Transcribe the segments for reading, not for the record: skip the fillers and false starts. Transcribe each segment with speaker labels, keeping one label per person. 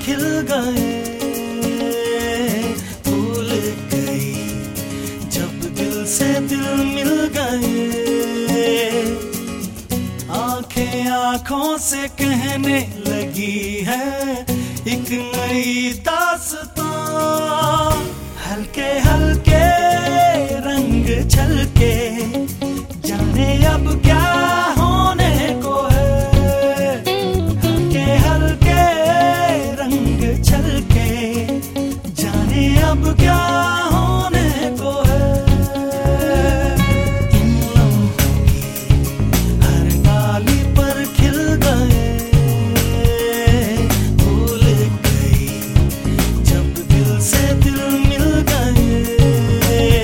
Speaker 1: खिल गए, भूल गई जब दिल से दिल मिल गए। आंखें आंखों से कहने लगी है एक नई दास्तां। हल्के हल्के रंग छलके, जाने अब क्या होने को है। हल्के हल्के रंग छलके, जाने अब क्या होने को है। इन लम्हों की हर डाली पर खिल गए, भूल गई जब दिल से दिल मिल गए।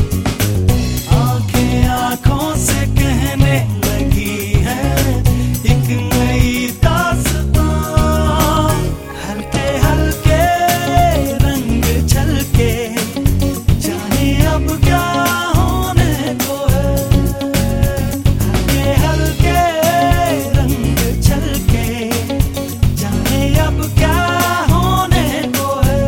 Speaker 1: आंखें आंखों से कहने लगी है एक नई दास्तां। हल्के हल्के रंग छलके, जाने अब क्या होने को है। हल्के हल्के रंग छलके, जाने अब क्या होने को है।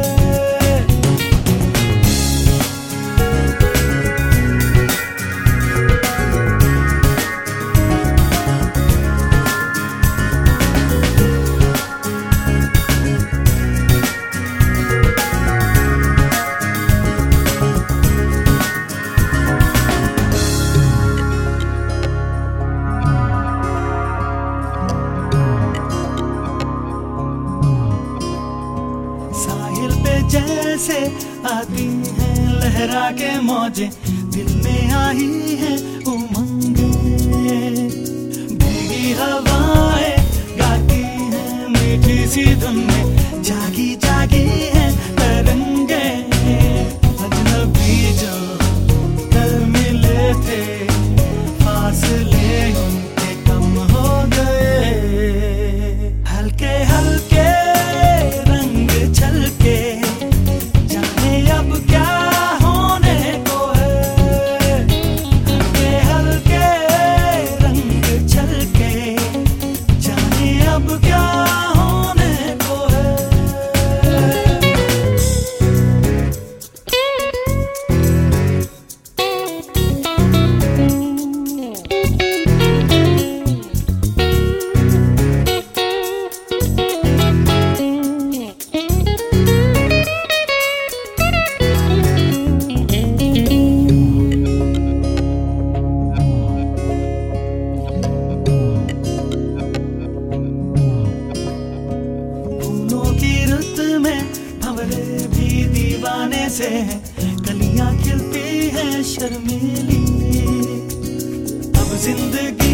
Speaker 1: साहिल पे जैसे आती हैं लहरा के मौजें, दिल में आई है उमंगे। भीगी हवाएं गाती हैं मीठी सी धुन में, जागी जागी है तरंगे। अजनबी जो कल मिले थे, फासले उनके कम हो गए। हल्के हल्के रंग छलके, जाने अब क्या होने को है। हल्के हल्के रंग छलके, जाने अब क्या होने को है। फूलों की रुत में भंवरे भी दीवाने से हैं, कलियां खिलती हैं शर्मीली। अब जिंदगी